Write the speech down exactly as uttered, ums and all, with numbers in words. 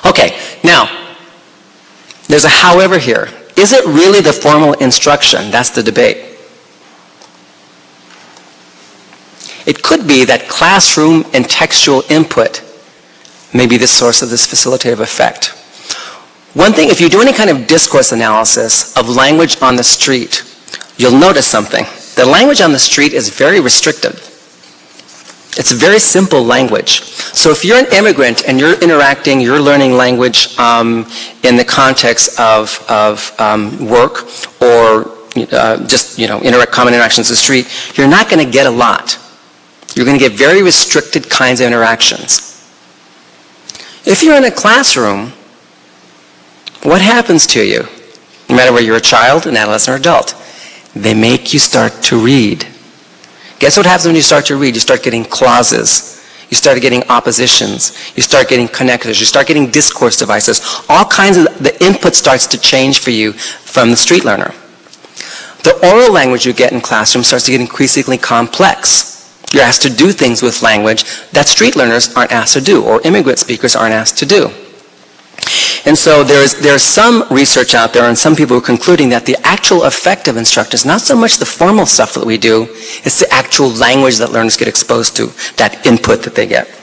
Okay, now, there's a however here. Is it really the formal instruction? That's the debate. It could be that classroom and textual input may be the source of this facilitative effect. One thing, if you do any kind of discourse analysis of language on the street, you'll notice something. The language on the street is very restrictive. It's very simple language. So if you're an immigrant and you're interacting, you're learning language um, in the context of, of um, work or uh, just, you know, interact, common interactions on the street, you're not going to get a lot. You're going to get very restricted kinds of interactions. If you're in a classroom, what happens to you? No matter whether you're a child, an adolescent, or adult, they make you start to read. Guess what happens when you start to read? You start getting clauses. You start getting oppositions. You start getting connectors. You start getting discourse devices. All kinds of, the input starts to change for you from the street learner. The oral language you get in classroom starts to get increasingly complex. You're asked to do things with language that street learners aren't asked to do, or immigrant speakers aren't asked to do. And so there's, there's some research out there and some people are concluding that the actual effect of instruction is not so much the formal stuff that we do, it's the actual language that learners get exposed to, that input that they get.